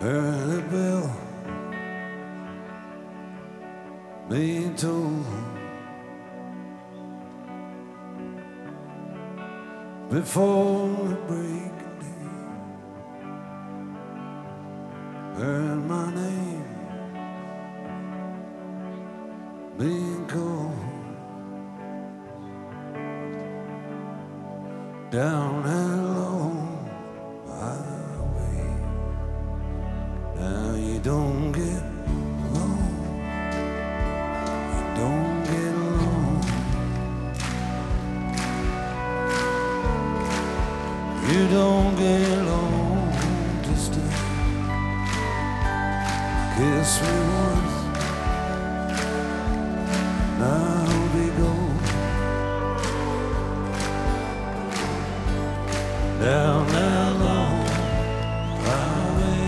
Heard a bell being told before the break of day. Heard my name being called down that long highway. Now you don't get along, you don't get along, you don't get along. Just kiss me once, now they go down that long highway.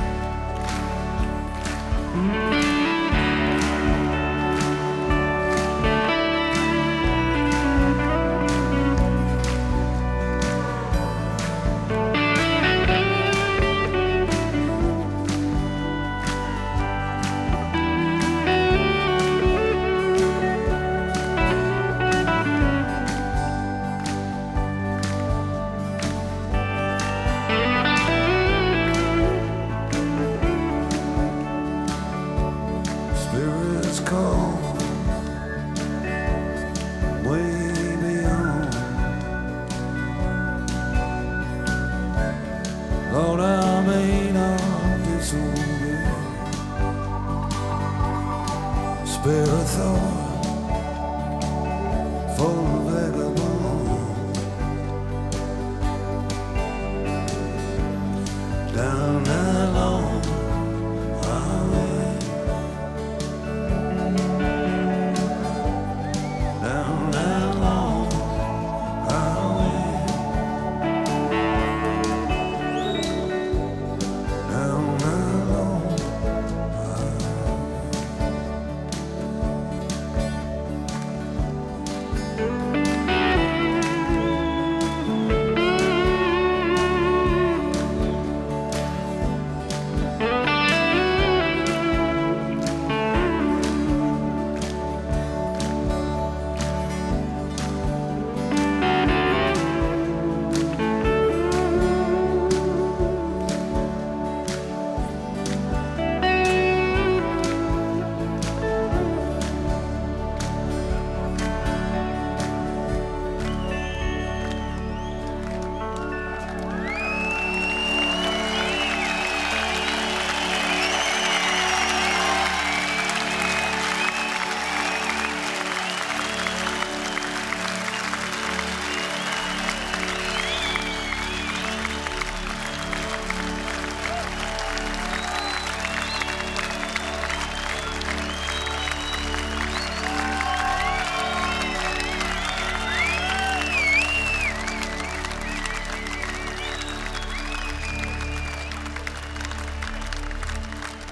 Spirits call way beyond. Lord, I may not disobey. Spare a thought